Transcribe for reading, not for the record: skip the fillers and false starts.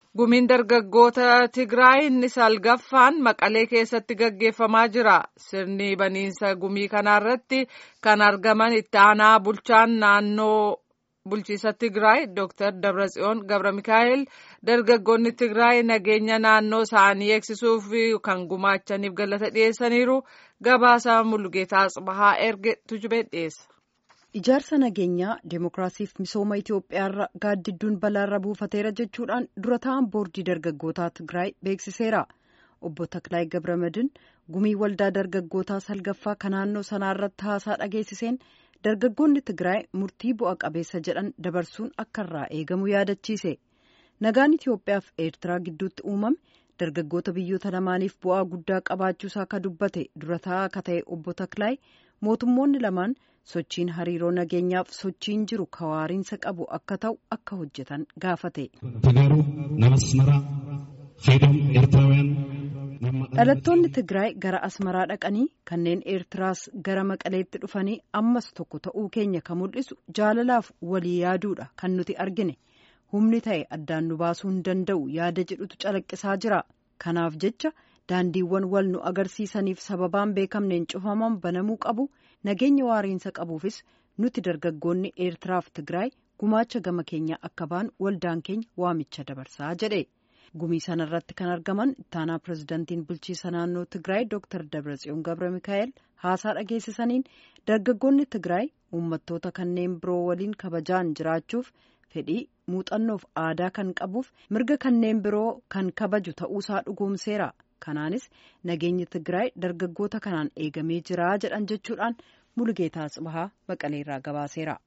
Gumiin dargaggoota Tigraay inni salgaffaan Maqalee keessatti gaggeeffamaa jira. Sirni baniinsa gumii kanarratti kan argaman itti aanaa bulchaan naannoo bulchiisa Tigraay Dr. Dabratsiyoon Gabramikaa'el dargaggoonni Tigraay nageenya naannoo isaanii eegsisuuf kan gumaachaniif galata dhiyeessaniiru. Gabaasa Mullugeetaa Tsibahaa erge tujubee dhiyeessa. Ijaarsa nageenyaa Dimookiraasiif misooma Itoophiyaarra gaaddidduun balaarra buufateera jechuudhaan dura ta'an boordii dargaggootaa Tigraay beeksiseera. Obbo Taklaay Gabramadin gumii waldaa dargaggootaa salgaffaa kan naannoo sanaarratti haasaa dhageessiseen dargaggoonni Tigraay murtii bu'a qabeessa jedhan dabarsuun akka irraa eegamu yaadachiise. Nagaan Itoophiyaa fi Eertiraa gidduutti uumame dargaggoota biyyoota lamaaniif bu'aa guddaa qabaachuusaa akka dubbate dura ta'aa akka ta'e Obbo Taklaay mootummoonni lamaan sochiin hariiroo nageenyaaf sochiin jiru kawaariinsa qabu akka ta'u akka hojjetan gaafate. Dhalattoonni Tigraay gara Asmaraa dhaqanii kanneen Eertiraas gara Maqaleetti dhufanii ammas tokko ta'uu keenya kan mul'isu jaalalaaf walii yaaduudha kan nuti argine. Humni ta'e addaan nu baasuu hin danda'u yaada jedhutu calaqqisaa jira. Kanaaf jecha daandiiwwan wal nu agarsiisaniif sababaan beekamneen cufaman banamuu qabu. Nageenya waariinsa qabuufis nuti dargaggoonni Eertiraaf Tigraay gumaacha gama keenya akka baanu waldaan keenya waamicha dabarsaa jedhe. Gumii sanarratti kan argaman ittaanaa pirezidantiin bulchiisa naannoo Tigraay Dr. Dabratsiyoon Gabramikaa'el haasaa dhageessisaniin dargaggoonni Tigraay uummattoota kanneen biroo waliin kabajaan jiraachuuf fedhii muuxannoof aadaa kan qabuuf mirga kanneen biroo kan kabaju ta'uusaa dhugoomseera. Kanaanis nageenyi Tigraay dargaggoota kanaan eegamee jira jedhan jechuudhaan Mullugeetaa Tsibahaa Maqaleerraa gabaaseera.